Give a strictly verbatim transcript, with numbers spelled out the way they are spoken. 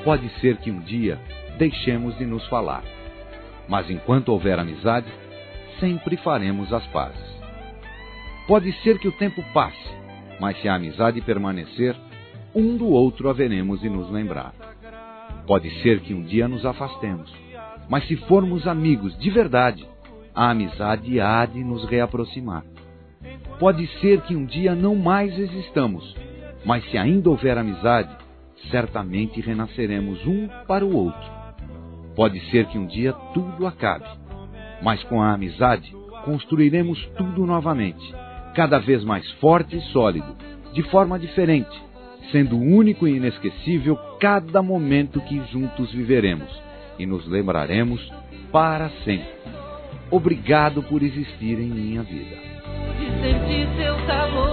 Pode ser que um dia deixemos de nos falar, mas enquanto houver amizade, sempre faremos as pazes. Pode ser que o tempo passe, mas se a amizade permanecer, um do outro haveremos de nos lembrar. Pode ser que um dia nos afastemos, mas se formos amigos de verdade, a amizade há de nos reaproximar. Pode ser que um dia não mais existamos, mas se ainda houver amizade, certamente renasceremos um para o outro. Pode ser que um dia tudo acabe, mas com a amizade construiremos tudo novamente, cada vez mais forte e sólido, de forma diferente, sendo único e inesquecível cada momento que juntos viveremos e nos lembraremos para sempre. Obrigado por existir em minha vida. De sentir seu calor.